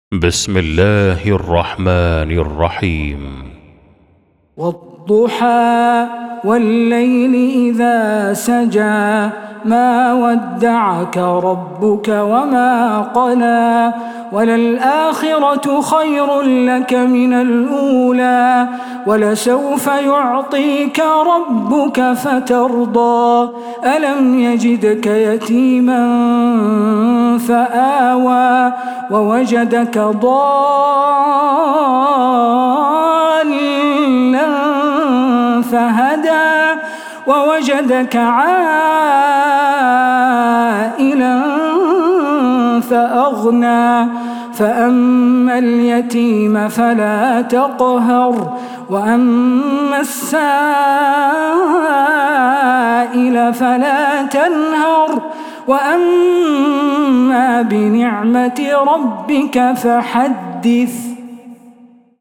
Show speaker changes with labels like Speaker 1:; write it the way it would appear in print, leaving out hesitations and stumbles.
Speaker 1: بسم الله الرحمن الرحيم.
Speaker 2: والضحى والليل إذا سجى ما ودعك ربك وما قلى وللآخرة خير لك من الأولى ولسوف يعطيك ربك فترضى ألم يجدك يتيما فآوى ووجدك ضالا فهدى ووجدك عائلا فأغنى فأما اليتيم فلا تقهر وأما السائل فلا تنهر وأما بنعمة ربك فحدث.